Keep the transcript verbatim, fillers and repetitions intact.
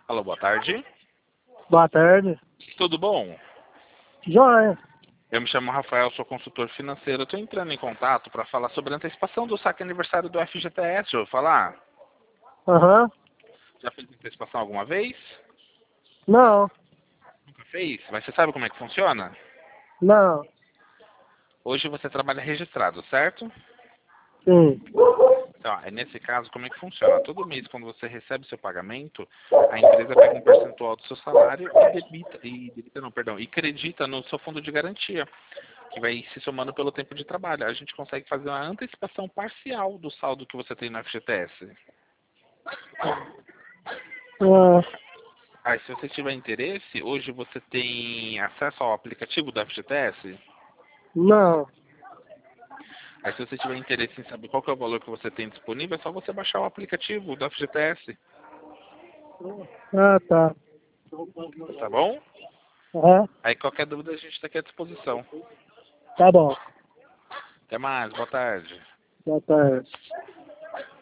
Alô, boa tarde. Boa tarde. Tudo bom? Joia. Eu me chamo Rafael, sou consultor financeiro. Estou entrando em contato para falar sobre a antecipação do saque aniversário do F G T S. Já vou falar? Aham. Já fez antecipação alguma vez? Não. Nunca fez? Mas você sabe como é que funciona? Não. Hoje você trabalha registrado, certo? Sim. Então, é nesse caso, como é que funciona? Todo mês, quando você recebe seu pagamento, a empresa pega um percentual do seu salário e debita, e debita não, perdão, e credita no seu fundo de garantia, que vai se somando pelo tempo de trabalho. A gente consegue fazer uma antecipação parcial do saldo que você tem no F G T S. Ah, Aí, se você tiver interesse, hoje você tem acesso ao aplicativo do F G T S. não. Aí, se você tiver interesse em saber qual que é o valor que você tem disponível, é só você baixar o aplicativo do F G T S. Ah, tá. Tá bom? Aham. Aí, qualquer dúvida, a gente está aqui à disposição. Tá bom. Até mais, boa tarde. Boa tarde.